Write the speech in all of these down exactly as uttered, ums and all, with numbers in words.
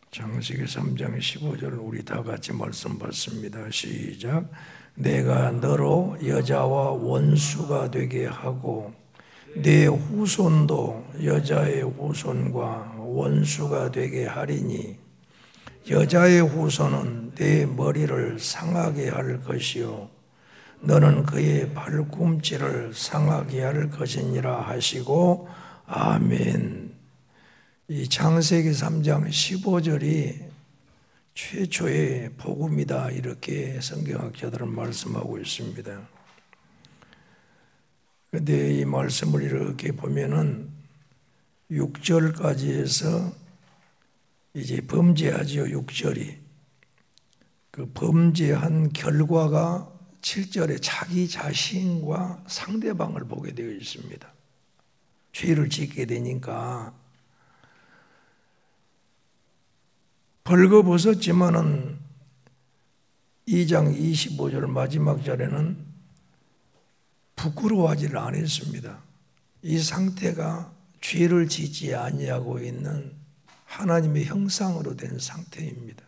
창세기 삼 장 십오 절 우리 다 같이 말씀 받습니다. 시작. 내가 너로 여자와 원수가 되게 하고 네 후손도 여자의 후손과 원수가 되게 하리니 여자의 후손은 네 머리를 상하게 할 것이요 너는 그의 발꿈치를 상하게 할 것이니라 하시고 아멘. 이 창세기 삼 장 십오 절이 최초의 복음이다 이렇게 성경학자들은 말씀하고 있습니다. 그런데 이 말씀을 이렇게 보면은 육 절까지 해서 이제 범죄하지요. 육 절이 그 범죄한 결과가 칠 절에 자기 자신과 상대방을 보게 되어 있습니다. 죄를 짓게 되니까 벌거벗었지만은 이 장 이십오 절 마지막 절에는 부끄러워하지를 않았습니다. 이 상태가 죄를 짓지 아니하고 있는 하나님의 형상으로 된 상태입니다.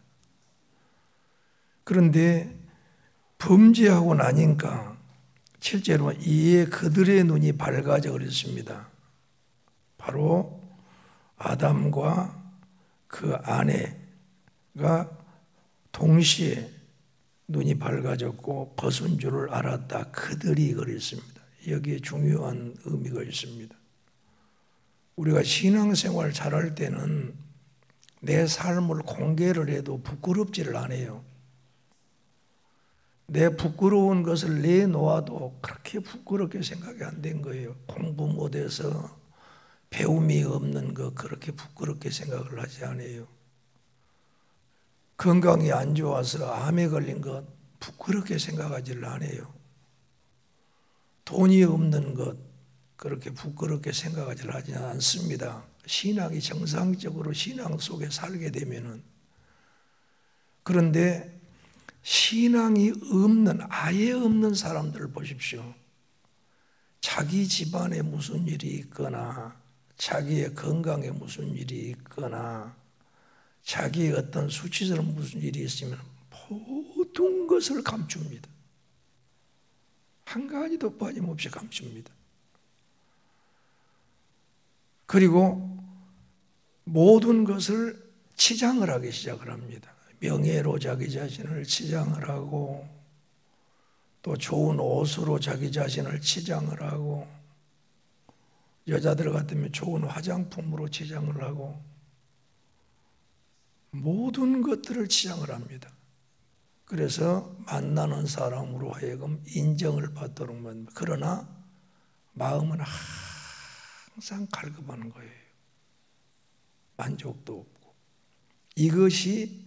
그런데 범죄하고 나니까 실제로 이에 그들의 눈이 밝아져 그랬습니다. 바로 아담과 그 아내가 동시에 눈이 밝아졌고 벗은 줄을 알았다. 그들이 그랬습니다. 여기에 중요한 의미가 있습니다. 우리가 신앙생활 잘할 때는 내 삶을 공개를 해도 부끄럽지를 않아요. 내 부끄러운 것을 내놓아도 그렇게 부끄럽게 생각이 안 된 거예요. 공부 못해서 배움이 없는 것 그렇게 부끄럽게 생각을 하지 않아요. 건강이 안 좋아서 암에 걸린 것 부끄럽게 생각하지를 않아요. 돈이 없는 것 그렇게 부끄럽게 생각하지를 하지 않습니다. 신앙이 정상적으로 신앙 속에 살게 되면은. 그런데 신앙이 없는 아예 없는 사람들을 보십시오. 자기 집안에 무슨 일이 있거나 자기의 건강에 무슨 일이 있거나 자기의 어떤 수치스러운 무슨 일이 있으면 모든 것을 감춥니다. 한 가지도 빠짐없이 감춥니다. 그리고 모든 것을 치장을 하기 시작을 합니다. 명예로 자기 자신을 치장을 하고 또 좋은 옷으로 자기 자신을 치장을 하고 여자들 같으면 좋은 화장품으로 치장을 하고 모든 것들을 치장을 합니다. 그래서 만나는 사람으로 하여금 인정을 받도록 만듭니다. 그러나 마음은 항상 갈급한 거예요. 만족도 없고. 이것이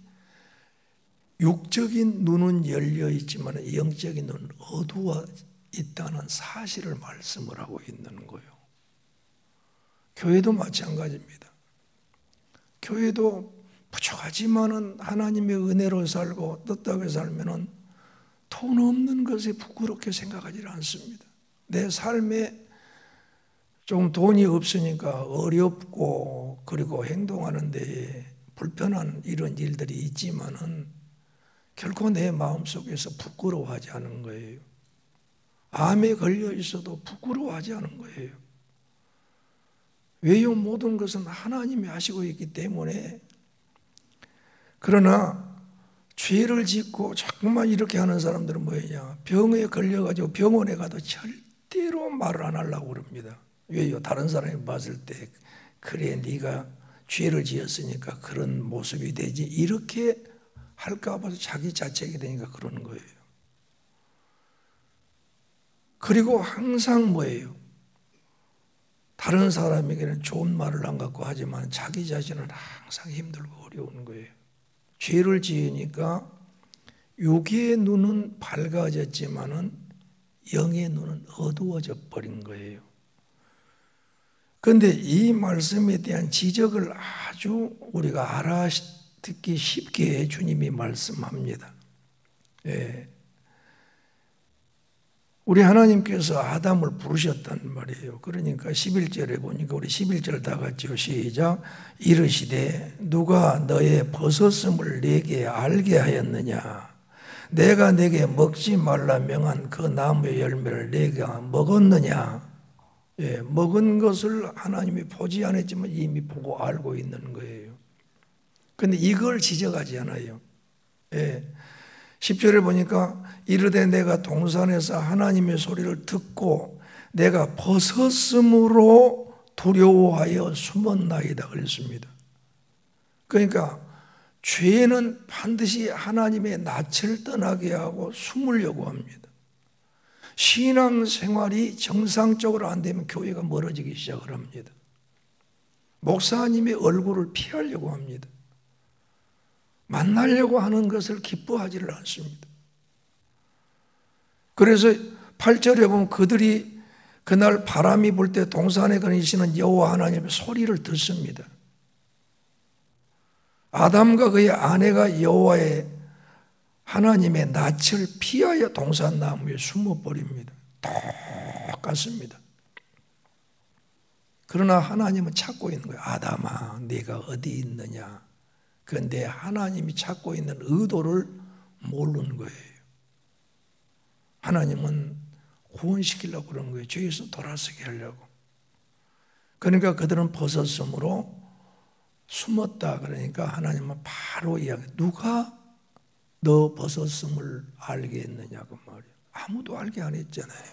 육적인 눈은 열려 있지만 영적인 눈은 어두워 있다는 사실을 말씀을 하고 있는 거예요. 교회도 마찬가지입니다. 교회도 부족하지만은 하나님의 은혜로 살고 뜻하게 살면은 돈 없는 것에 부끄럽게 생각하지 않습니다. 내 삶에 좀 돈이 없으니까 어렵고 그리고 행동하는 데 불편한 이런 일들이 있지만은 결코 내 마음속에서 부끄러워하지 않은 거예요. 암에 걸려 있어도 부끄러워하지 않은 거예요. 왜요? 모든 것은 하나님이 하시고 있기 때문에. 그러나 죄를 짓고 자꾸만 이렇게 하는 사람들은 뭐냐? 병에 걸려가지고 병원에 가도 절대로 말을 안 하려고 그럽니다. 왜요? 다른 사람이 봤을 때 그래 네가 죄를 지었으니까 그런 모습이 되지 이렇게 할까 봐서 자기 자책이 되니까 그러는 거예요. 그리고 항상 뭐예요? 다른 사람에게는 좋은 말을 안 갖고 하지만 자기 자신은 항상 힘들고 어려운 거예요. 죄를 지으니까 육의 눈은 밝아졌지만은 영의 눈은 어두워져 버린 거예요. 그런데 이 말씀에 대한 지적을 아주 우리가 알아듣기 쉽게 주님이 말씀합니다. 예. 우리 하나님께서 아담을 부르셨단 말이에요. 그러니까 십일 절에 보니까 우리 십일 절 다 같이요. 시작. 이르시되 누가 너의 벗었음을 내게 알게 하였느냐? 내가 내게 먹지 말라 명한 그 나무의 열매를 내가 먹었느냐? 예, 먹은 것을 하나님이 보지 않았지만 이미 보고 알고 있는 거예요. 그런데 이걸 지적하지 않아요. 예. 십 절에 보니까 이르되 내가 동산에서 하나님의 소리를 듣고 내가 벗었으므로 두려워하여 숨었나이다 그랬습니다. 그러니까 죄는 반드시 하나님의 낯을 떠나게 하고 숨으려고 합니다. 신앙생활이 정상적으로 안 되면 교회가 멀어지기 시작을 합니다. 목사님의 얼굴을 피하려고 합니다. 만나려고 하는 것을 기뻐하지를 않습니다. 그래서 팔 절에 보면 그들이 그날 바람이 불 때 동산에 거니시는 여호와 하나님의 소리를 듣습니다. 아담과 그의 아내가 여호와의 하나님의 낯을 피하여 동산나무에 숨어버립니다. 똑같습니다. 그러나 하나님은 찾고 있는 거예요. 아담아, 네가 어디 있느냐? 그런데 하나님이 찾고 있는 의도를 모르는 거예요. 하나님은 구원시키려고 그런 거예요. 죄에서 돌아서게 하려고. 그러니까 그들은 벗었으므로 숨었다. 그러니까 하나님은 바로 이야기. 누가 너 벗었음을 알게 했느냐고 말이에요. 아무도 알게 안 했잖아요.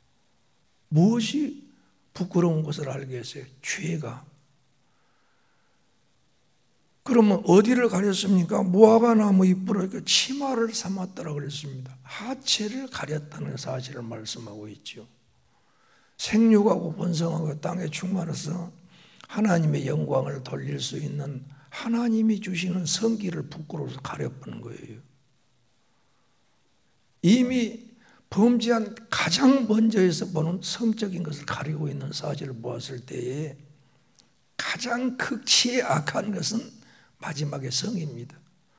무엇이 부끄러운 것을 알게 했어요? 죄가. 그러면 어디를 가렸습니까? 무화과 나무 잎으로 치마를 삼았다라고 그랬습니다. 하체를 가렸다는 사실을 말씀하고 있죠. 생육하고 번성하고 땅에 충만해서 하나님의 영광을 돌릴 수 있는 하나님이 주시는 성기를 부끄러워서 가려보는 거예요. 이미 범죄한 가장 먼저에서 보는 성적인 것을 가리고 있는 사실을 보았을 때에 가장 극치의 악한 것은 마지막에 성입니다.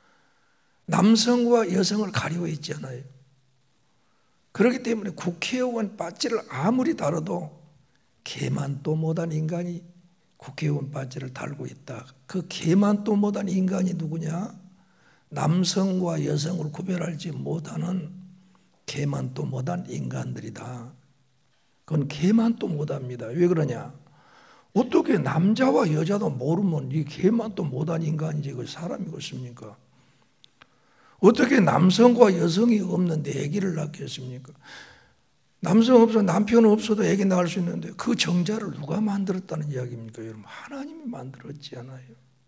남성과 여성을 가리고 있잖아요. 그렇기 때문에 국회의원 배지를 아무리 달아도 개만도 못한 인간이 국회의원 배지를 달고 있다. 그 개만도 못한 인간이 누구냐? 남성과 여성을 구별하지 못하는 개만도 못한 인간들이다. 그건 개만도 못합니다. 왜 그러냐? 어떻게 남자와 여자도 모르면 이 개만도 못한 인간이지 그 사람이겠습니까? 어떻게 남성과 여성이 없는데 아기를 낳겠습니까? 남성 없어 남편 없어도 아기 낳을 수 있는데 그 정자를 누가 만들었다는 이야기입니까? 여러분, 하나님이 만들었지 않아요?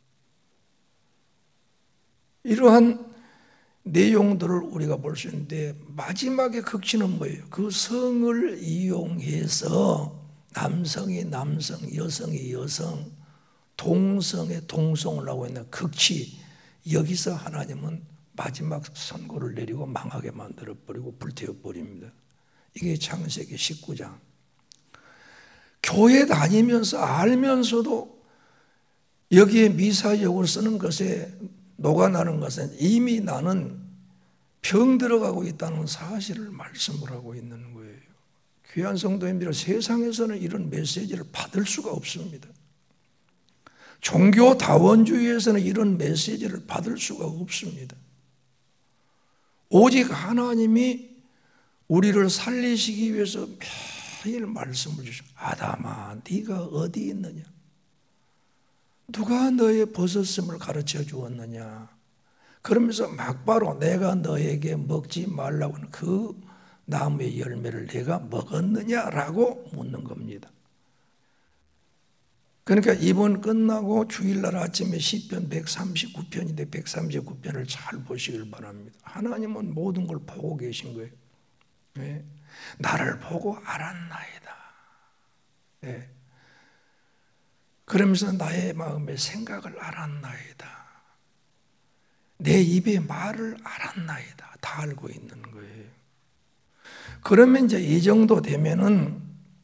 이러한 내용들을 우리가 볼 수 있는데 마지막에 극치는 뭐예요? 그 성을 이용해서 남성이 남성, 여성이 여성, 동성의 동성을 하고 있는 극치, 여기서 하나님은 마지막 선고를 내리고 망하게 만들어버리고 불태워버립니다. 이게 창세기 십구 장. 교회 다니면서 알면서도 여기에 미사역을 쓰는 것에 녹아나는 것은 이미 나는 병 들어가고 있다는 사실을 말씀을 하고 있는 거예요. 귀한 성도님들, 세상에서는 이런 메시지를 받을 수가 없습니다. 종교다원주의에서는 이런 메시지를 받을 수가 없습니다. 오직 하나님이 우리를 살리시기 위해서 매일 말씀을 주시고, 아담아 네가 어디 있느냐? 누가 너의 벗었음을 가르쳐 주었느냐? 그러면서 막바로 내가 너에게 먹지 말라고 하는 그 나무의 열매를 내가 먹었느냐라고 묻는 겁니다. 그러니까 이번 끝나고 주일날 아침에 시편 백삼십구 편인데 백삼십구 편을 잘 보시길 바랍니다. 하나님은 모든 걸 보고 계신 거예요. 네. 나를 보고 알았나이다. 네. 그러면서 나의 마음의 생각을 알았나이다. 내 입의 말을 알았나이다. 다 알고 있는 거예요. 그러면 이제 이 정도 되면은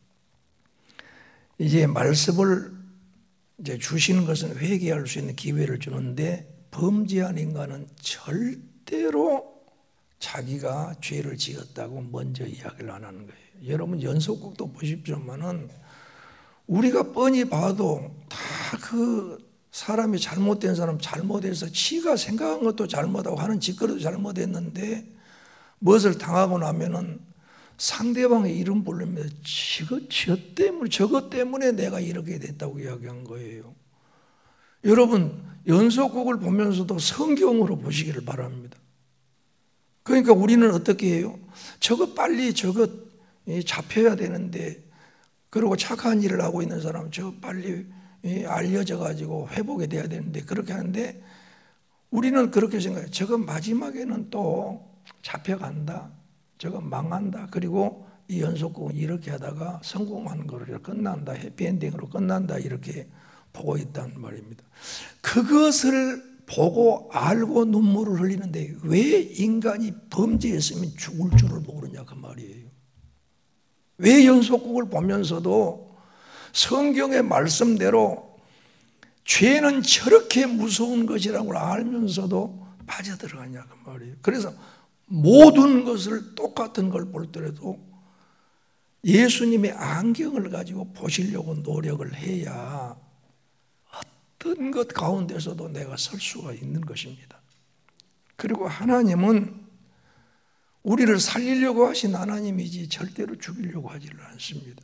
이제 말씀을 이제 주시는 것은 회개할 수 있는 기회를 주는데 범죄한 인간은 절대로 자기가 죄를 지었다고 먼저 이야기를 안 하는 거예요. 여러분 연속극도 보십시오만은 우리가 뻔히 봐도 다 그 사람이 잘못된 사람 잘못해서 지가 생각한 것도 잘못하고 하는 짓거리도 잘못했는데 무엇을 당하고 나면은 상대방의 이름 부르면서 저거 저 때문에 저것 때문에 내가 이렇게 됐다고 이야기한 거예요. 여러분 연속극을 보면서도 성경으로 보시기를 바랍니다. 그러니까 우리는 어떻게 해요? 저거 빨리 저거 잡혀야 되는데, 그리고 착한 일을 하고 있는 사람 저 빨리 알려져 가지고 회복이 돼야 되는데 그렇게 하는데 우리는 그렇게 생각해요. 저거 마지막에는 또 잡혀간다, 저거 망한다, 그리고 이 연속극은 이렇게 하다가 성공하는 거로 끝난다, 해피엔딩으로 끝난다, 이렇게 보고 있단 말입니다. 그것을 보고 알고 눈물을 흘리는데 왜 인간이 범죄했으면 죽을 줄을 모르냐 그 말이에요. 왜 연속극을 보면서도 성경의 말씀대로 죄는 저렇게 무서운 것이라고 알면서도 빠져들어가냐 그 말이에요. 그래서 모든 것을 똑같은 걸 볼 때라도 예수님의 안경을 가지고 보시려고 노력을 해야 어떤 것 가운데서도 내가 설 수가 있는 것입니다. 그리고 하나님은 우리를 살리려고 하신 하나님이지 절대로 죽이려고 하지를 않습니다.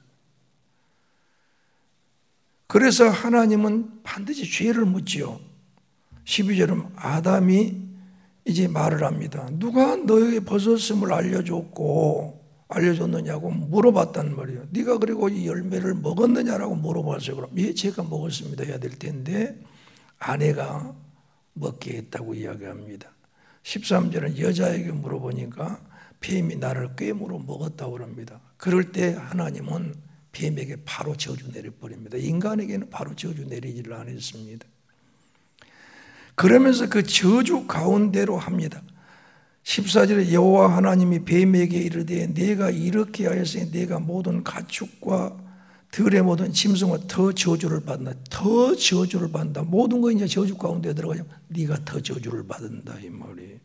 그래서 하나님은 반드시 죄를 묻지요. 십이 절은 아담이 이제 말을 합니다. 누가 너에게 버섯음을 알려줬고 알려줬느냐고 물어봤단 말이에요. 네가 그리고 이 열매를 먹었느냐라고 물어봤어요. 그럼 예, 제가 먹었습니다 해야 될 텐데 아내가 먹게 했다고 이야기합니다. 십삼 절은 여자에게 물어보니까 뱀이 나를 꾀물어 먹었다고 합니다. 그럴 때 하나님은 뱀에게 바로 저주 내려버립니다. 인간에게는 바로 저주 내리지를 않았습니다. 그러면서 그 저주 가운데로 합니다. 십사 절에 여호와 하나님이 뱀에게 이르되 내가 이렇게 하였으니 내가 모든 가축과 들의 모든 짐승과 더 저주를 받는다. 더 저주를 받는다. 모든 거 이제 저주 가운데 들어가면 네가 더 저주를 받는다 이 말이에요.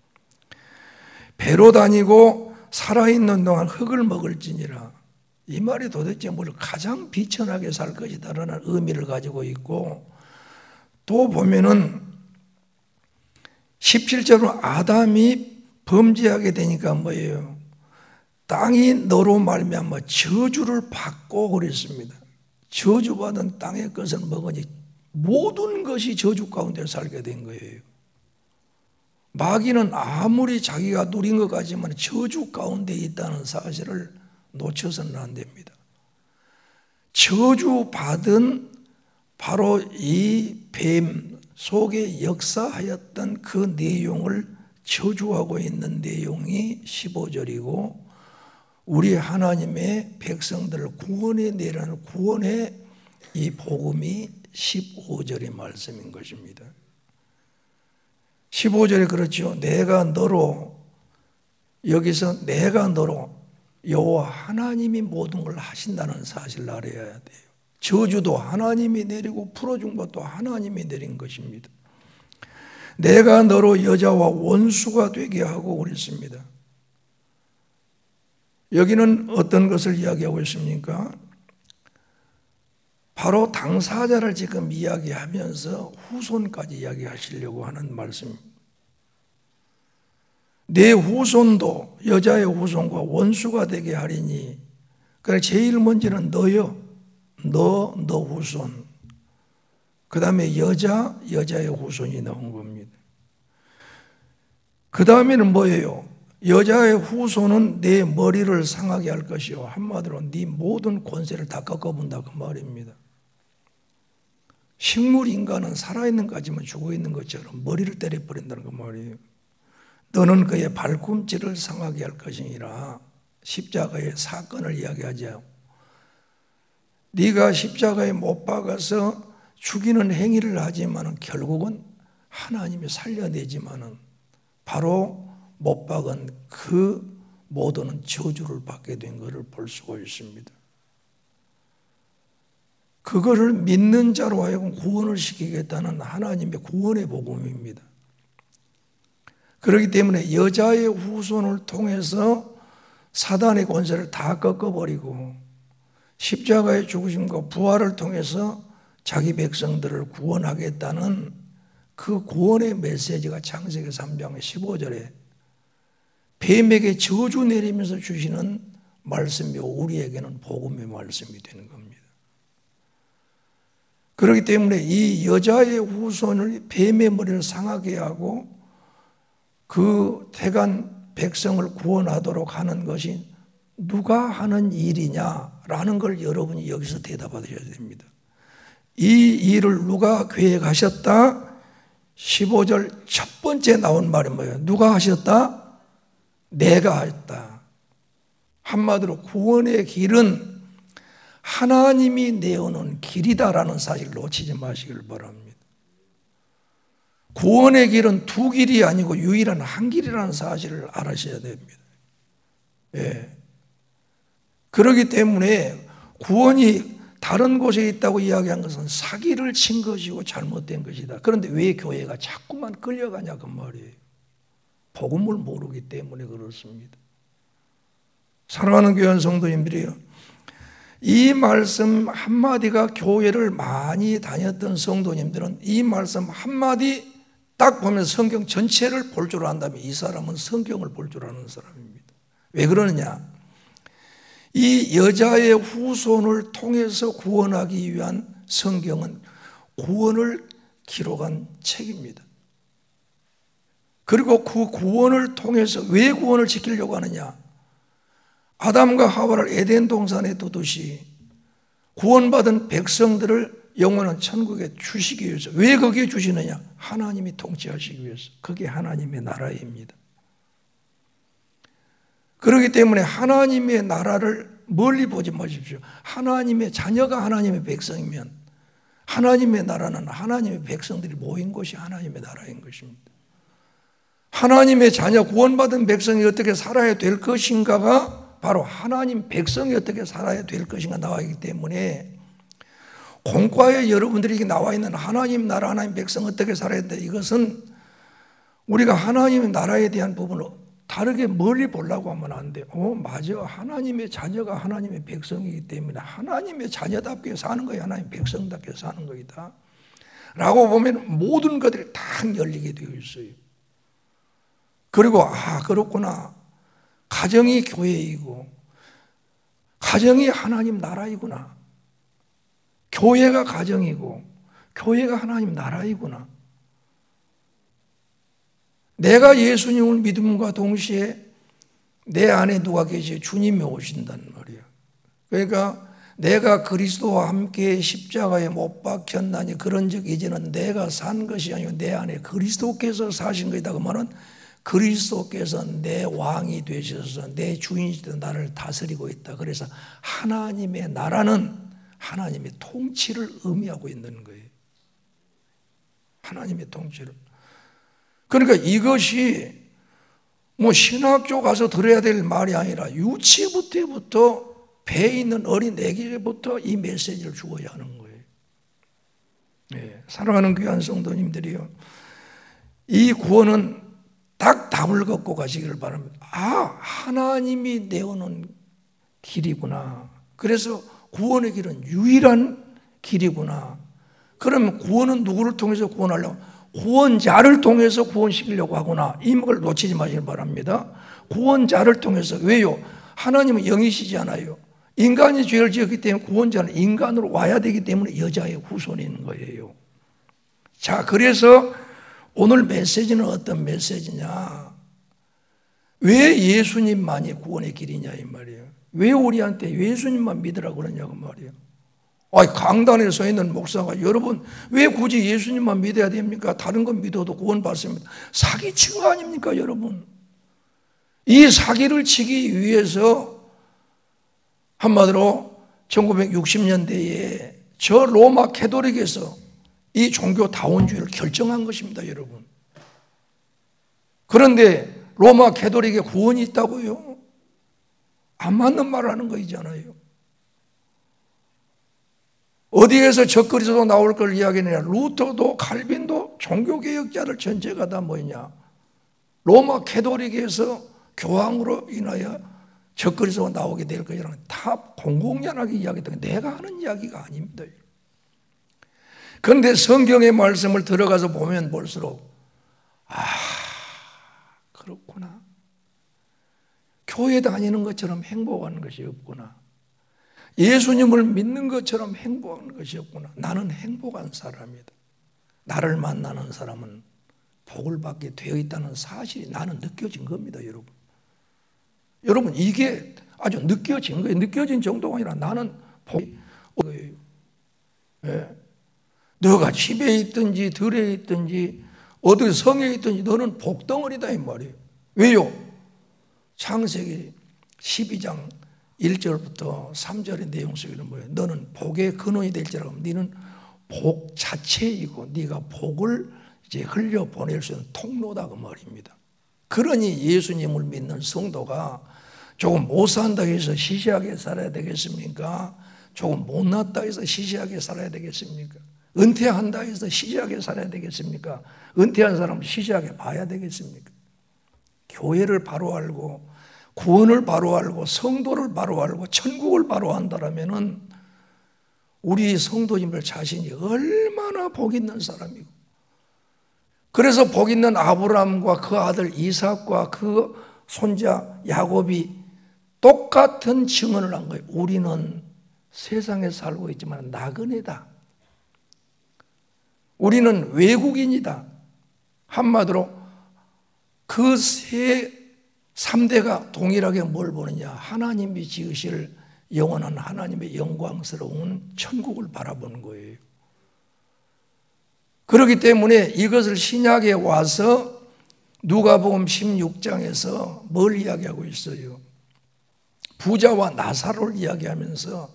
배로 다니고 살아있는 동안 흙을 먹을지니라. 이 말이 도대체 뭘 가장 비천하게 살 것이다라는 의미를 가지고 있고, 또 보면은 십칠 절은 아담이 범죄하게 되니까 뭐예요? 땅이 너로 말미암아 저주를 받고 그랬습니다. 저주받은 땅의 것을 먹으니 모든 것이 저주 가운데 살게 된 거예요. 마귀는 아무리 자기가 누린 것 같지만 저주 가운데 있다는 사실을 놓쳐서는 안 됩니다. 저주받은 바로 이 뱀 속에 역사하였던 그 내용을 저주하고 있는 내용이 십오 절이고 우리 하나님의 백성들을 구원해 내라는 구원의 이 복음이 십오 절의 말씀인 것입니다. 십오 절에 그렇죠. 내가 너로, 여기서 내가 너로 여호와 하나님이 모든 걸 하신다는 사실을 알아야 돼요. 저주도 하나님이 내리고 풀어준 것도 하나님이 내린 것입니다. 내가 너로 여자와 원수가 되게 하고 그랬습니다. 여기는 어떤 것을 이야기하고 있습니까? 바로 당사자를 지금 이야기하면서 후손까지 이야기하시려고 하는 말씀입니다. 내 후손도 여자의 후손과 원수가 되게 하리니, 그러니까 제일 먼저는 너요, 너, 너 후손, 그 다음에 여자, 여자의 후손이 나온 겁니다. 그 다음에는 뭐예요? 여자의 후손은 내 머리를 상하게 할 것이요, 한마디로 네 모든 권세를 다 꺾어본다 그 말입니다. 식물 인간은 살아있는 까지만 죽어있는 것처럼 머리를 때려버린다는 그 말이에요. 너는 그의 발꿈치를 상하게 할 것이니라. 십자가의 사건을 이야기하죠. 네가 십자가에 못 박아서 죽이는 행위를 하지만 결국은 하나님이 살려내지만 바로 못 박은 그 모두는 저주를 받게 된 것을 볼 수가 있습니다. 그거를 믿는 자로 하여금 구원을 시키겠다는 하나님의 구원의 복음입니다. 그렇기 때문에 여자의 후손을 통해서 사단의 권세를 다 꺾어버리고 십자가의 죽으심과 부활을 통해서 자기 백성들을 구원하겠다는 그 구원의 메시지가 창세기 삼 장 십오 절에 뱀에게 저주 내리면서 주시는 말씀이요 우리에게는 복음의 말씀이 되는 겁니다. 그렇기 때문에 이 여자의 후손을 뱀의 머리를 상하게 하고 그 태간 백성을 구원하도록 하는 것이 누가 하는 일이냐라는 걸 여러분이 여기서 대답하셔야 됩니다. 이 일을 누가 계획하셨다? 십오 절 첫 번째 나온 말이 뭐예요? 누가 하셨다? 내가 했다. 한마디로 구원의 길은 하나님이 내어놓은 길이다라는 사실을 놓치지 마시길 바랍니다. 구원의 길은 두 길이 아니고 유일한 한 길이라는 사실을 알아셔야 됩니다. 예. 그렇기 때문에 구원이 다른 곳에 있다고 이야기한 것은 사기를 친 것이고 잘못된 것이다. 그런데 왜 교회가 자꾸만 끌려가냐 그 말이에요. 복음을 모르기 때문에 그렇습니다. 사랑하는 교회 성도님들이요, 이 말씀 한마디가 교회를 많이 다녔던 성도님들은 이 말씀 한마디 딱 보면 성경 전체를 볼 줄 안다면 이 사람은 성경을 볼 줄 아는 사람입니다. 왜 그러느냐? 이 여자의 후손을 통해서 구원하기 위한 성경은 구원을 기록한 책입니다. 그리고 그 구원을 통해서 왜 구원을 지키려고 하느냐? 아담과 하와를 에덴 동산에 두듯이 구원받은 백성들을 영원한 천국에 주시기 위해서. 왜 거기에 주시느냐? 하나님이 통치하시기 위해서. 그게 하나님의 나라입니다. 그렇기 때문에 하나님의 나라를 멀리 보지 마십시오. 하나님의 자녀가 하나님의 백성이면 하나님의 나라는 하나님의 백성들이 모인 것이 하나님의 나라인 것입니다. 하나님의 자녀 구원받은 백성이 어떻게 살아야 될 것인가가 바로 하나님 백성이 어떻게 살아야 될 것인가 나와 있기 때문에 공과에 여러분들이 나와 있는 하나님 나라 하나님 백성 어떻게 살아야 된다, 이것은 우리가 하나님의 나라에 대한 부분을 다르게 멀리 보려고 하면 안 돼. 어, 맞아. 하나님의 자녀가 하나님의 백성이기 때문에 하나님의 자녀답게 사는 거야. 하나님의 백성답게 사는 거이다 라고 보면 모든 것들이 다 열리게 되어 있어요. 그리고 아 그렇구나. 가정이 교회이고 가정이 하나님 나라이구나. 교회가 가정이고 교회가 하나님 나라이구나. 내가 예수님을 믿음과 동시에 내 안에 누가 계시요? 주님이 오신단 말이에요. 그러니까 내가 그리스도와 함께 십자가에 못 박혔나니 그런즉 이제는 내가 산 것이 아니고 내 안에 그리스도께서 사신 것이다. 그 말은 그리스도께서 내 왕이 되셔서 내 주인이시던 나를 다스리고 있다. 그래서 하나님의 나라는 하나님의 통치를 의미하고 있는 거예요. 하나님의 통치를. 그러니까 이것이 뭐 신학교 가서 들어야 될 말이 아니라 유치부터부터 배에 있는 어린 애기부터 이 메시지를 주어야 하는 거예요. 네, 사랑하는 귀한 성도님들이요, 이 구원은 딱 답을 걷고 가시기를 바랍니다. 아, 하나님이 내어놓은 길이구나. 그래서 구원의 길은 유일한 길이구나. 그러면 구원은 누구를 통해서 구원하려고? 구원자를 통해서 구원시키려고 하구나. 이 걸 놓치지 마시길 바랍니다. 구원자를 통해서. 왜요? 하나님은 영이시지 않아요. 인간이 죄를 지었기 때문에 구원자는 인간으로 와야 되기 때문에 여자의 후손이 있는 거예요. 자, 그래서 오늘 메시지는 어떤 메시지냐? 왜 예수님만이 구원의 길이냐 이 말이에요. 왜 우리한테 예수님만 믿으라고 그러냐고 말이에요. 아, 강단에 서 있는 목사가 여러분 왜 굳이 예수님만 믿어야 됩니까? 다른 건 믿어도 구원받습니다. 사기친 거 아닙니까 여러분? 이 사기를 치기 위해서 한마디로 천구백육십 년대에 저 로마 캐토릭에서 이 종교 다원주의를 결정한 것입니다 여러분. 그런데 로마 캐토릭에 구원이 있다고요? 안 맞는 말을 하는 거이잖아요. 어디에서 적그리스도 나올 걸 이야기하느냐? 루터도 칼빈도 종교개혁자들 전체가 다 뭐냐? 로마 캐톨릭에서 교황으로 인하여 적그리스도가 나오게 될 것이라는 다 공공연하게 이야기했던 게 내가 하는 이야기가 아닙니다. 그런데 성경의 말씀을 들어가서 보면 볼수록 아, 그렇구나. 교회 다니는 것처럼 행복한 것이 없구나. 예수님을 믿는 것처럼 행복한 것이 없구나. 나는 행복한 사람이다. 나를 만나는 사람은 복을 받게 되어 있다는 사실이 나는 느껴진 겁니다, 여러분. 여러분, 이게 아주 느껴진 거예요. 느껴진 정도가 아니라 나는 복이 거예요. 예. 너가 집에 있든지 들에 있든지 어디 성에 있든지 너는 복덩어리다 이 말이에요. 왜요? 창세기 십이 장 일 절부터 삼 절의 내용 속에는 뭐예요? 너는 복의 근원이 될지라고 하면 너는 복 자체이고 네가 복을 이제 흘려 보낼 수 있는 통로다 그 말입니다. 그러니 예수님을 믿는 성도가 조금 못 산다 해서 시시하게 살아야 되겠습니까? 조금 못났다 해서 시시하게 살아야 되겠습니까? 은퇴한다 해서 시시하게 살아야 되겠습니까? 은퇴한 사람은 시시하게 봐야 되겠습니까? 교회를 바로 알고 구원을 바로 알고 성도를 바로 알고 천국을 바로 안다라면은 우리 성도님들 자신이 얼마나 복 있는 사람이고, 그래서 복 있는 아브라함과 그 아들 이삭과 그 손자 야곱이 똑같은 증언을 한 거예요. 우리는 세상에 살고 있지만 나그네다. 우리는 외국인이다. 한마디로 그 세 삼 대가 동일하게 뭘 보느냐? 하나님이 지으실 영원한 하나님의 영광스러운 천국을 바라보는 거예요. 그렇기 때문에 이것을 신약에 와서 누가복음 십육 장에서 뭘 이야기하고 있어요? 부자와 나사로를 이야기하면서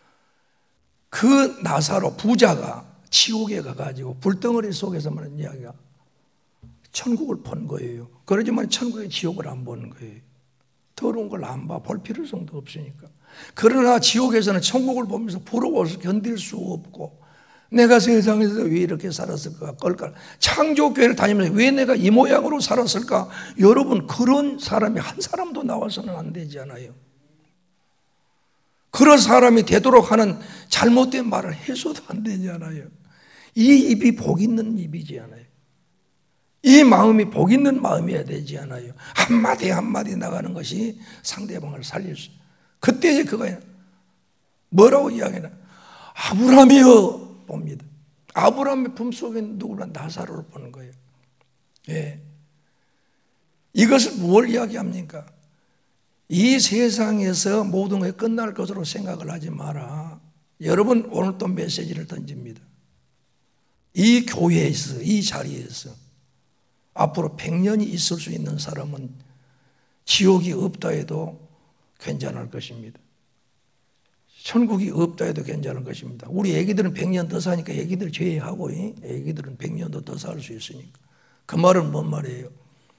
그 나사로 부자가 지옥에 가가지고 불덩어리 속에서 말하는 이야기가 천국을 본 거예요. 그러지만 천국의 지옥을 안 보는 거예요. 더러운 걸 안 봐. 볼 필요성도 없으니까. 그러나 지옥에서는 천국을 보면서 부러워서 견딜 수 없고, 내가 세상에서 왜 이렇게 살았을까? 걸까? 창조교회를 다니면서 왜 내가 이 모양으로 살았을까? 여러분, 그런 사람이 한 사람도 나와서는 안 되잖아요. 그런 사람이 되도록 하는 잘못된 말을 해서도 안 되잖아요. 이 입이 복 있는 입이지 않아요. 이 마음이 복 있는 마음이어야 되지 않아요. 한마디 한마디 나가는 것이 상대방을 살릴 수. 그때 이제 그가 뭐라고 이야기하나? 아브라함이여 봅니다. 아브라함의 품속에 누구나 나사로를 보는 거예요. 예. 이것을 뭘 이야기합니까? 이 세상에서 모든 것이 끝날 것으로 생각을 하지 마라. 여러분, 오늘 또 메시지를 던집니다. 이 교회에서, 이 자리에서 앞으로 백 년이 있을 수 있는 사람은 지옥이 없다 해도 괜찮을 것입니다. 천국이 없다 해도 괜찮을 것입니다. 우리 애기들은 백 년 더 사니까 애기들 제외하고, 애기들은 백 년도 더 살 수 있으니까. 그 말은 뭔 말이에요?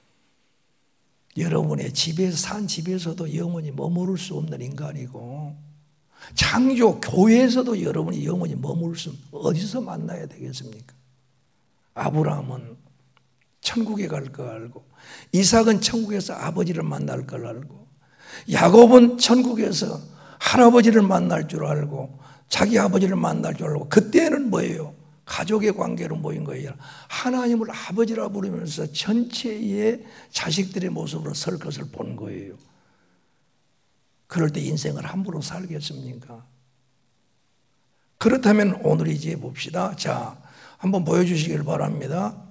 여러분의 집에서 산 집에서도 영원히 머무를 수 없는 인간이고, 창조 교회에서도 여러분이 영원히 머무를 수 없는, 어디서 만나야 되겠습니까? 아브라함은 천국에 갈 걸 알고, 이삭은 천국에서 아버지를 만날 걸 알고, 야곱은 천국에서 할아버지를 만날 줄 알고, 자기 아버지를 만날 줄 알고, 그때는 뭐예요? 가족의 관계로 모인 거예요. 하나님을 아버지라 부르면서 전체의 자식들의 모습으로 설 것을 본 거예요. 그럴 때 인생을 함부로 살겠습니까? 그렇다면 오늘 이제 봅시다. 자, 한번 보여주시길 바랍니다.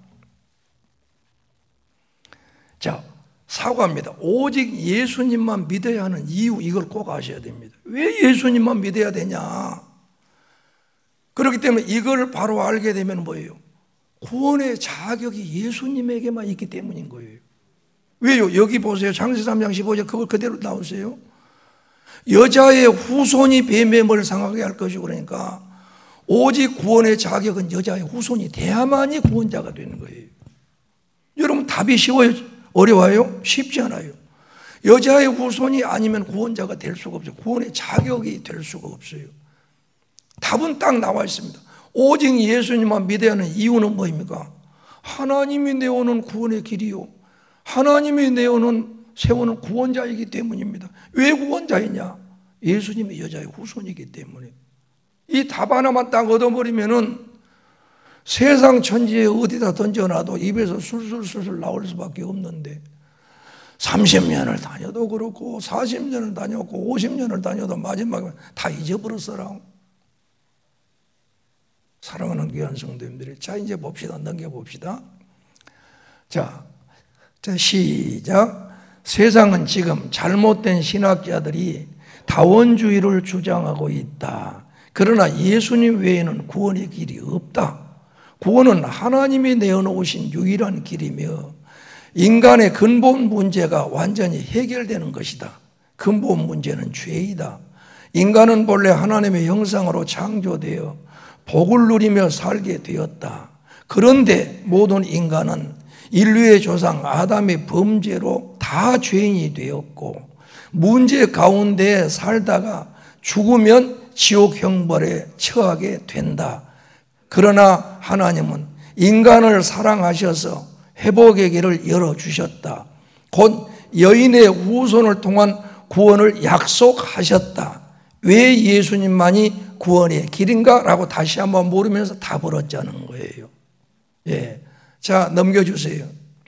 자, 사과합니다. 오직 예수님만 믿어야 하는 이유, 이걸 꼭 아셔야 됩니다. 왜 예수님만 믿어야 되냐? 그렇기 때문에 이걸 바로 알게 되면 뭐예요? 구원의 자격이 예수님에게만 있기 때문인 거예요. 왜요? 여기 보세요. 창세기 삼 장 십오 절 그걸 그대로 나오세요. 여자의 후손이 뱀뱀을 상하게 할 것이고, 그러니까 오직 구원의 자격은 여자의 후손이 돼야만이 구원자가 되는 거예요. 여러분, 답이 쉬워요? 어려워요? 쉽지 않아요. 여자의 후손이 아니면 구원자가 될 수가 없어요. 구원의 자격이 될 수가 없어요. 답은 딱 나와 있습니다. 오직 예수님만 믿어야 하는 이유는 뭐입니까? 하나님이 내오는 구원의 길이요, 하나님이 내어놓은 세우는 구원자이기 때문입니다. 왜 구원자이냐? 예수님이 여자의 후손이기 때문에. 이 답 하나만 딱 얻어버리면은 세상 천지에 어디다 던져놔도 입에서 술술술술 나올 수밖에 없는데 삼십 년을 다녀도 그렇고 사십 년을 다녔고 오십 년을 다녀도 마지막에 다 잊어버렸어라. 사랑하는 귀한 성도님들이, 자 이제 봅시다. 넘겨봅시다. 자, 자 시작. 세상은 지금 잘못된 신학자들이 다원주의를 주장하고 있다. 그러나 예수님 외에는 구원의 길이 없다. 구원은 하나님이 내어놓으신 유일한 길이며 인간의 근본 문제가 완전히 해결되는 것이다. 근본 문제는 죄이다. 인간은 본래 하나님의 형상으로 창조되어 복을 누리며 살게 되었다. 그런데 모든 인간은 인류의 조상 아담의 범죄로 다 죄인이 되었고 문제 가운데 살다가 죽으면 지옥 형벌에 처하게 된다. 그러나 하나님은 인간을 사랑하셔서 회복의 길을 열어주셨다. 곧 여인의 후손을 통한 구원을 약속하셨다. 왜 예수님만이 구원의 길인가? 라고 다시 한번 물으면서 답을 얻자는 거예요. 예. 자, 넘겨주세요.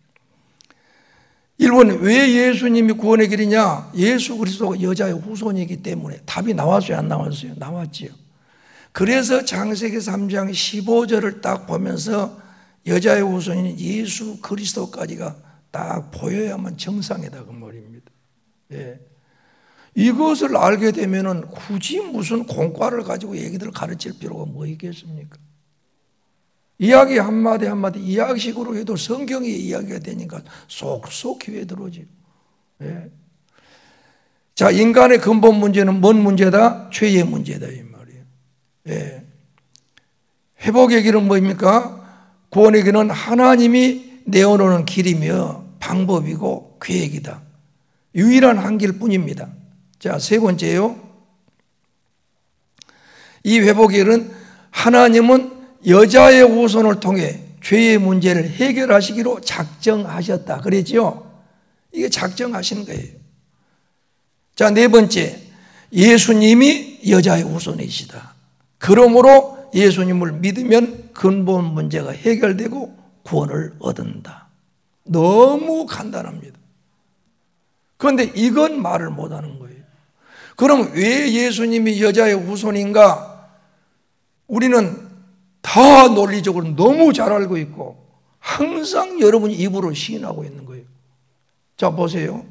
일 번, 왜 예수님이 구원의 길이냐? 예수 그리스도가 여자의 후손이기 때문에. 답이 나왔어요? 안 나왔어요? 나왔지요. 그래서 창세기 삼 장 십오 절을 딱 보면서 여자의 후손인 예수 그리스도까지가 딱 보여야만 정상이다 그 말입니다. 예. 이것을 알게 되면은 굳이 무슨 공과를 가지고 얘기들을 가르칠 필요가 뭐 있겠습니까? 이야기 한마디 한마디 이야기식으로 해도 성경의 이야기가 되니까 쏙쏙 귀에 들어오지. 예. 자, 인간의 근본 문제는 뭔 문제다? 죄의 문제다 이 말이에요. 예. 회복의 길은 뭐입니까? 구원의 길은 하나님이 내어놓는 길이며 방법이고 계획이다. 유일한 한 길뿐입니다. 자, 세 번째요. 이 회복의 길은 하나님은 여자의 후손을 통해 죄의 문제를 해결하시기로 작정하셨다. 그랬죠? 이게 작정하시는 거예요. 자, 네 번째. 예수님이 여자의 후손이시다. 그러므로 예수님을 믿으면 근본 문제가 해결되고 구원을 얻는다. 너무 간단합니다. 그런데 이건 말을 못하는 거예요. 그럼 왜 예수님이 여자의 후손인가? 우리는 다 논리적으로 너무 잘 알고 있고 항상 여러분이 입으로 시인하고 있는 거예요. 자, 보세요.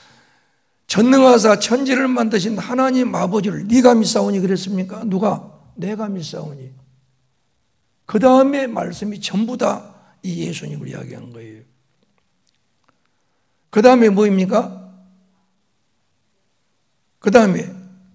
전능하사 천지를 만드신 하나님 아버지를 네가 믿사오니 그랬습니까? 누가? 내가 믿사오니. 그 다음에 말씀이 전부 다 이 예수님을 이야기하는 거예요. 그 다음에 뭐입니까? 그 다음에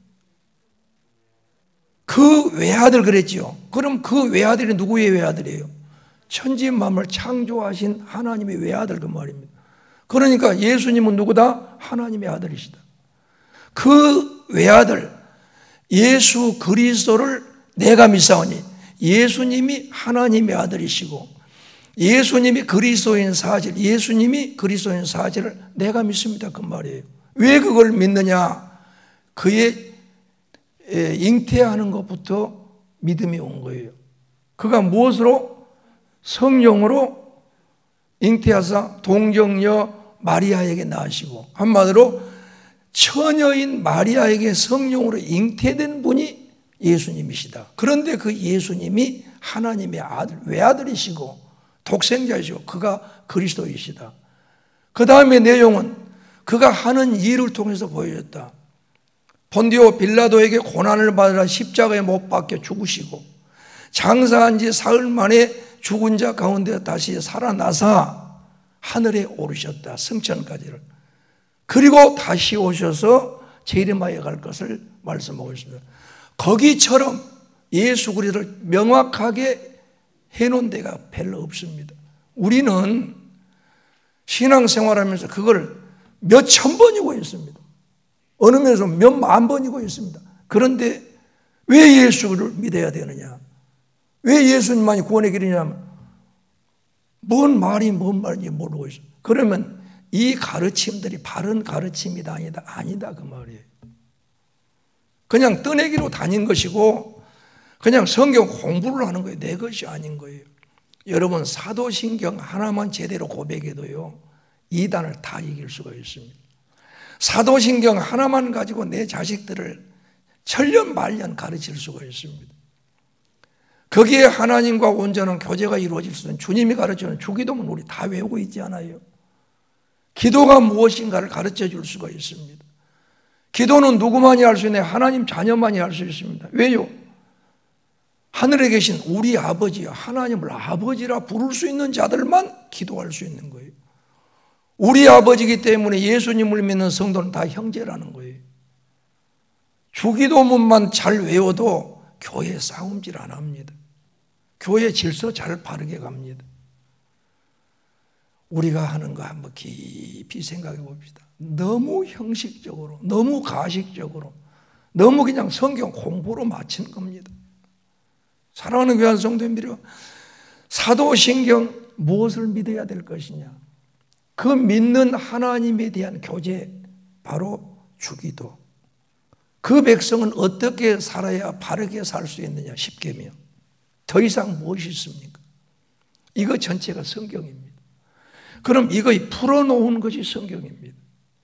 그 외아들 그랬지요. 그럼 그 외아들이 누구의 외아들이에요? 천지 만물을 창조하신 하나님의 외아들 그 말입니다. 그러니까 예수님은 누구다? 하나님의 아들이시다. 그 외아들 예수 그리스도를 내가 믿사오니 예수님이 하나님의 아들이시고 예수님이 그리스도인 사실, 예수님이 그리스도인 사실을 내가 믿습니다 그 말이에요. 왜 그걸 믿느냐? 그의 잉태하는 것부터 믿음이 온 거예요. 그가 무엇으로? 성령으로 잉태하사 동정녀 마리아에게 낳으시고 한마디로 처녀인 마리아에게 성령으로 잉태된 분이 예수님이시다. 그런데 그 예수님이 하나님의 아들, 외아들이시고 독생자이시고 그가 그리스도이시다. 그 다음에 내용은 그가 하는 일을 통해서 보여줬다. 본디오 빌라도에게 고난을 받으라 십자가에 못 박혀 죽으시고 장사한 지 사흘 만에 죽은 자 가운데 다시 살아나사 하늘에 오르셨다. 승천까지를. 그리고 다시 오셔서 재림하여 갈 것을 말씀하고 있습니다. 거기처럼 예수 그리스도를 명확하게 해놓은 데가 별로 없습니다. 우리는 신앙생활하면서 그걸 몇천 번이고 있습니다. 어느 면에서 몇만 번이고 있습니다. 그런데 왜 예수를 믿어야 되느냐? 왜 예수님만이 구원의 길이냐면 뭔 말이 뭔 말인지 모르고 있어요. 그러면 이 가르침들이 바른 가르침이다 아니다 아니다 그 말이에요. 그냥 떠내기로 다닌 것이고 그냥 성경 공부를 하는 거예요. 내 것이 아닌 거예요. 여러분 사도신경 하나만 제대로 고백해도요 이단을 다 이길 수가 있습니다. 사도신경 하나만 가지고 내 자식들을 천년만년 가르칠 수가 있습니다. 거기에 하나님과 온전한 교제가 이루어질 수 있는 주님이 가르치는 주기도문 우리 다 외우고 있지 않아요? 기도가 무엇인가를 가르쳐 줄 수가 있습니다. 기도는 누구만이 할 수 있냐? 하나님 자녀만이 할 수 있습니다. 왜요? 하늘에 계신 우리 아버지, 하나님을 아버지라 부를 수 있는 자들만 기도할 수 있는 거예요. 우리 아버지이기 때문에 예수님을 믿는 성도는 다 형제라는 거예요. 주기도문만 잘 외워도 교회 싸움질 안 합니다. 교회 질서 잘 바르게 갑니다. 우리가 하는 거 한번 깊이 생각해 봅시다. 너무 형식적으로, 너무 가식적으로, 너무 그냥 성경 공부로 마친 겁니다. 사랑하는 귀한 성도님들이요, 사도신경 무엇을 믿어야 될 것이냐? 그 믿는 하나님에 대한 교제, 바로 주기도. 그 백성은 어떻게 살아야 바르게 살 수 있느냐? 십계명. 더 이상 무엇이 있습니까? 이거 전체가 성경입니다. 그럼 이거 풀어놓은 것이 성경입니다.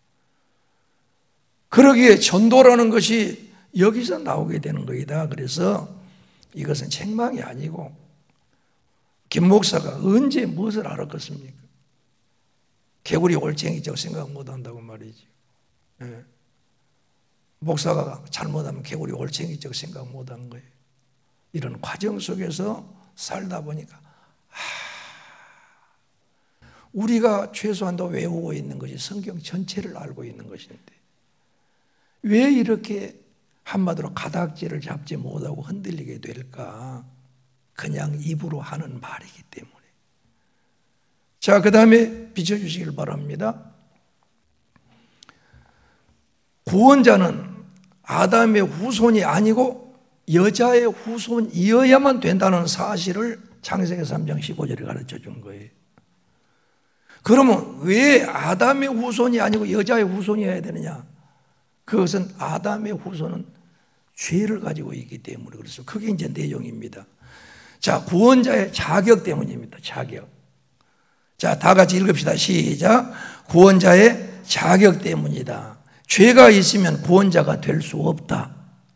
그러기에 전도라는 것이 여기서 나오게 되는 거이다. 그래서 이것은 책망이 아니고 김 목사가 언제 무엇을 알았겠습니까? 개구리 올챙이적 생각 못한다고 말이지. 네. 목사가 잘못하면 개구리 올챙이적 생각 못하는 거예요. 이런 과정 속에서 살다 보니까 아, 우리가 최소한도 외우고 있는 것이 성경 전체를 알고 있는 것인데 왜 이렇게 한마디로 가닥지를 잡지 못하고 흔들리게 될까? 그냥 입으로 하는 말이기 때문에. 자, 그 다음에 비춰주시길 바랍니다. 구원자는 아담의 후손이 아니고 여자의 후손이어야만 된다는 사실을 창세기 삼 장 십오 절에 가르쳐 준 거예요. 그러면 왜 아담의 후손이 아니고 여자의 후손이어야 되느냐? 그것은 아담의 후손은 죄를 가지고 있기 때문에 그래서 그게 이제 내용입니다. 자, 구원자의 자격 때문입니다. 자격. 자, 다 같이 읽읍시다. 시작. 구원자의 자격 때문이다. 죄가 있으면 구원자가 될 수 없다.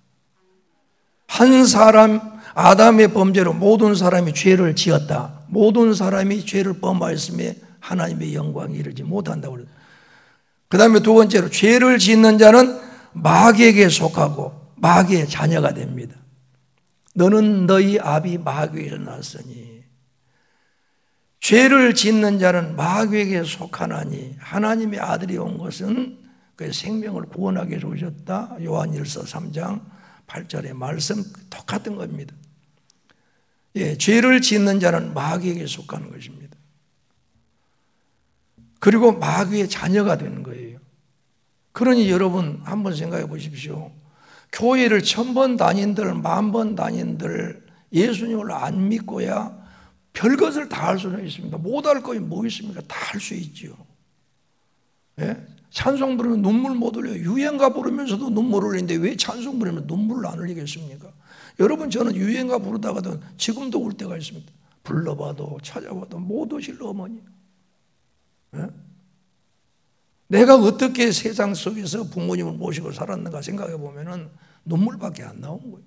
한 사람 아담의 범죄로 모든 사람이 죄를 지었다. 모든 사람이 죄를 범하였음에 하나님의 영광이 이르지 못한다고 그랬어요. 그 다음에 두 번째로 죄를 짓는 자는 마귀에게 속하고 마귀의 자녀가 됩니다. 너는 너희 아비 마귀에서 났으니 죄를 짓는 자는 마귀에게 속하나니 하나님의 아들이 온 것은 그 생명을 구원하기 위해서 오셨다. 요한일서 삼 장 팔 절의 말씀 똑같은 겁니다. 예, 죄를 짓는 자는 마귀에게 속하는 것입니다. 그리고 마귀의 자녀가 되는 거예요. 그러니 여러분 한번 생각해 보십시오. 교회를 천 번 다닌들 만 번 다닌들 예수님을 안 믿고야 별것을 다 할 수는 있습니다. 못할 것이 뭐 있습니까? 다 할 수 있죠. 예? 찬송 부르면 눈물 못 흘려요. 유행가 부르면서도 눈물 흘리는데 왜 찬송 부르면 눈물을 안 흘리겠습니까? 여러분 저는 유행가 부르다가도 지금도 울 때가 있습니다. 불러봐도 찾아봐도 못 오실 어머니. 예? 내가 어떻게 세상 속에서 부모님을 모시고 살았는가 생각해 보면 눈물밖에 안 나온 거예요.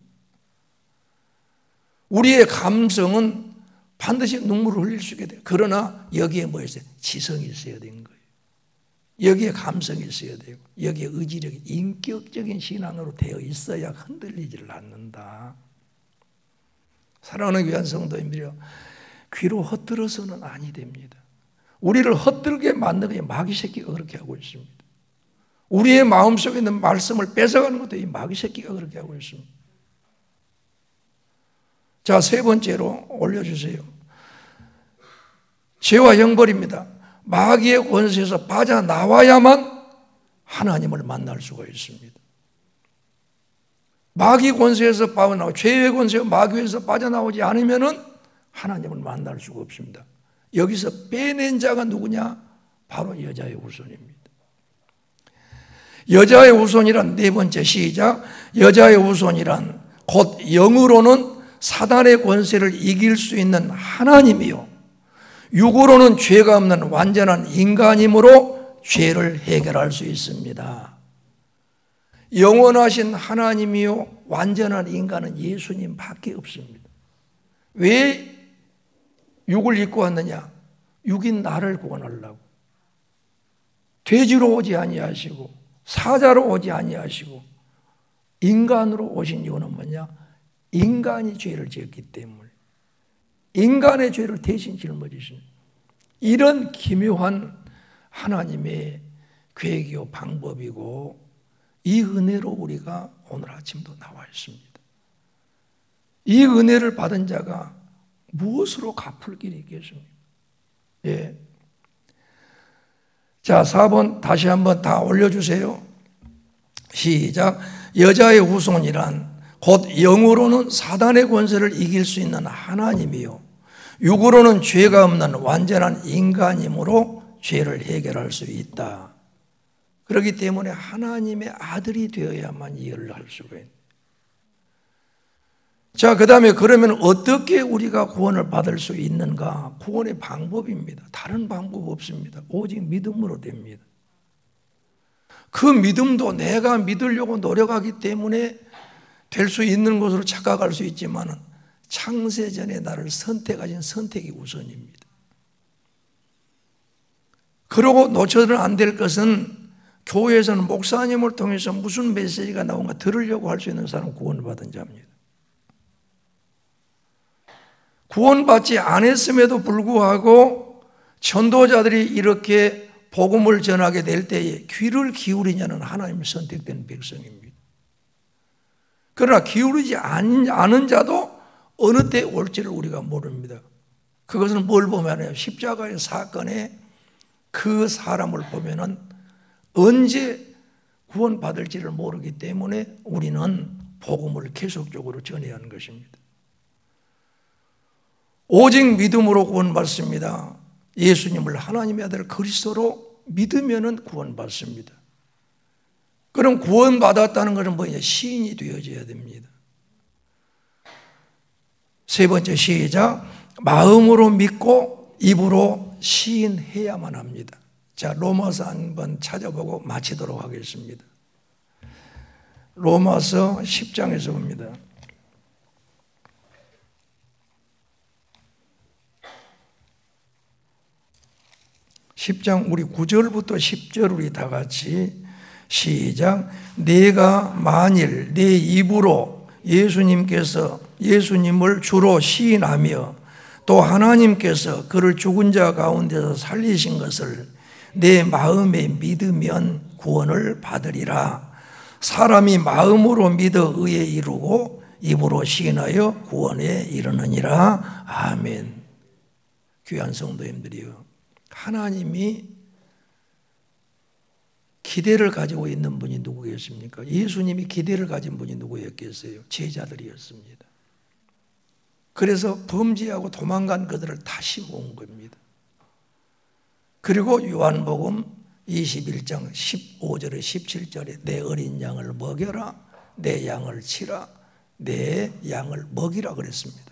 우리의 감성은 반드시 눈물을 흘릴 수 있게 돼요. 그러나 여기에 뭐 있어요? 지성이 있어야 되는 거예요. 여기에 감성이 있어야 되고 여기에 의지력이 인격적인 신앙으로 되어 있어야 흔들리지를 않는다. 사랑하는 귀한 성도님들이요, 귀로 헛들어서는 아니 됩니다. 우리를 헛들게 만드는 게 마귀 새끼가 그렇게 하고 있습니다. 우리의 마음속에 있는 말씀을 뺏어가는 것도 이 마귀 새끼가 그렇게 하고 있습니다. 자, 세 번째로 올려주세요. 죄와 형벌입니다. 마귀의 권세에서 빠져나와야만 하나님을 만날 수가 있습니다. 마귀 권세에서 빠져나오고 죄의 권세와 마귀에서 빠져나오지 않으면 하나님을 만날 수가 없습니다. 여기서 빼낸 자가 누구냐? 바로 여자의 후손입니다. 여자의 후손이란 네 번째 시작. 여자의 후손이란 곧 영으로는 사단의 권세를 이길 수 있는 하나님이요, 육으로는 죄가 없는 완전한 인간이므로 죄를 해결할 수 있습니다. 영원하신 하나님이요 완전한 인간은 예수님밖에 없습니다. 왜 육을 입고 왔느냐? 육인 나를 구원하려고. 돼지로 오지 아니하시고 사자로 오지 아니하시고 인간으로 오신 이유는 뭐냐? 인간이 죄를 지었기 때문에 인간의 죄를 대신 짊어지신 이런 기묘한 하나님의 계획이요 방법이고, 이 은혜로 우리가 오늘 아침도 나와 있습니다. 이 은혜를 받은 자가 무엇으로 갚을 길이 있겠습니까? 예. 자, 사 번 다시 한번 다 올려주세요. 시작. 여자의 후손이란 곧 영으로는 사단의 권세를 이길 수 있는 하나님이요, 육으로는 죄가 없는 완전한 인간이므로 죄를 해결할 수 있다. 그렇기 때문에 하나님의 아들이 되어야만 이해를 할 수가 있는. 자, 그 다음에 그러면 어떻게 우리가 구원을 받을 수 있는가? 구원의 방법입니다. 다른 방법 없습니다. 오직 믿음으로 됩니다. 그 믿음도 내가 믿으려고 노력하기 때문에 될 수 있는 것으로 착각할 수 있지만 창세전에 나를 선택하신 선택이 우선입니다. 그러고 놓쳐서는 안 될 것은, 교회에서는 목사님을 통해서 무슨 메시지가 나온가 들으려고 할 수 있는 사람은 구원받은 자입니다. 구원받지 않았음에도 불구하고 전도자들이 이렇게 복음을 전하게 될 때에 귀를 기울이냐는 하나님의 선택된 백성입니다. 그러나 기울이지 않은 자도 어느 때 올지를 우리가 모릅니다. 그것은 뭘 보면 십자가의 사건에 그 사람을 보면은 언제 구원받을지를 모르기 때문에 우리는 복음을 계속적으로 전해야 하는 것입니다. 오직 믿음으로 구원받습니다. 예수님을 하나님의 아들 그리스도로 믿으면 구원받습니다. 그럼 구원받았다는 것은 뭐냐? 시인이 되어져야 됩니다. 세 번째 시작. 마음으로 믿고 입으로 시인해야만 합니다. 자, 로마서 한번 찾아보고 마치도록 하겠습니다. 로마서 십 장에서 봅니다. 십 장 우리 구 절부터 십 절 우리 다 같이 시작. 내가 만일 내 입으로 예수님께서 예수님을 주로 시인하며 또 하나님께서 그를 죽은 자 가운데서 살리신 것을 내 마음에 믿으면 구원을 받으리라. 사람이 마음으로 믿어 의에 이르고 입으로 시인하여 구원에 이르느니라. 아멘. 귀한 성도님들이요, 하나님이 기대를 가지고 있는 분이 누구겠습니까? 예수님이 기대를 가진 분이 누구였겠어요? 제자들이었습니다. 그래서 범죄하고 도망간 그들을 다시 모은 겁니다. 그리고 요한복음 이십일 장 십오 절에 십칠 절에 내 어린 양을 먹여라, 내 양을 치라, 내 양을 먹이라 그랬습니다.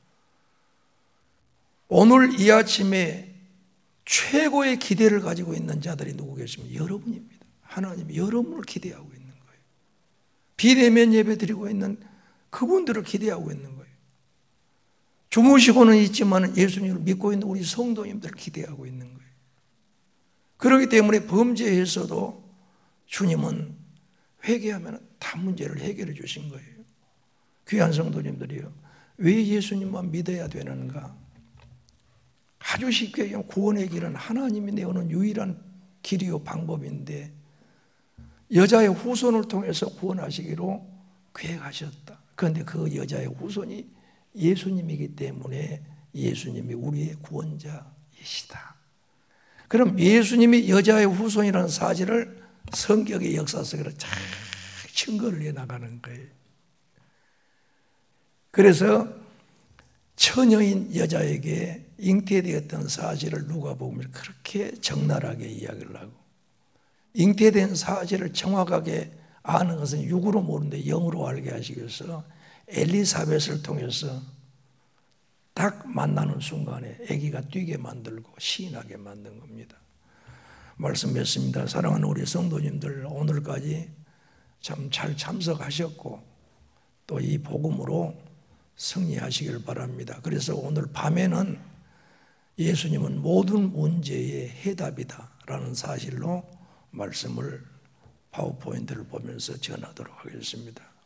오늘 이 아침에 최고의 기대를 가지고 있는 자들이 누구 계십니까? 여러분입니다. 하나님이 여러분을 기대하고 있는 거예요. 비대면 예배 드리고 있는 그분들을 기대하고 있는 거예요. 주무시고는 있지만 예수님을 믿고 있는 우리 성도님들을 기대하고 있는 거예요. 그렇기 때문에 범죄에서도 주님은 회개하면 다 문제를 해결해 주신 거예요. 귀한 성도님들이요, 왜 예수님만 믿어야 되는가? 아주 쉽게 구원의 길은 하나님이 내오는 유일한 길이요 방법인데, 여자의 후손을 통해서 구원하시기로 계획하셨다. 그런데 그 여자의 후손이 예수님이기 때문에 예수님이 우리의 구원자이시다. 그럼 예수님이 여자의 후손이라는 사실을 성경의 역사 속에서 잘 증거를 해나가는 거예요. 그래서 처녀인 여자에게 잉태되었던 사실을 누가복음에 그렇게 그렇게 적나라하게 이야기를 하고, 잉태된 사실을 정확하게 아는 것은 육으로 모르는데 영으로 알게 하시기 위해서 엘리사벳을 통해서 딱 만나는 순간에 아기가 뛰게 만들고 시인하게 만든 겁니다. 말씀 맺습니다. 사랑하는 우리 성도님들, 오늘까지 참 잘 참석하셨고 또 이 복음으로 승리하시길 바랍니다. 그래서 오늘 밤에는 예수님은 모든 문제의 해답이다 라는 사실로 말씀을 파워포인트를 보면서 전하도록 하겠습니다.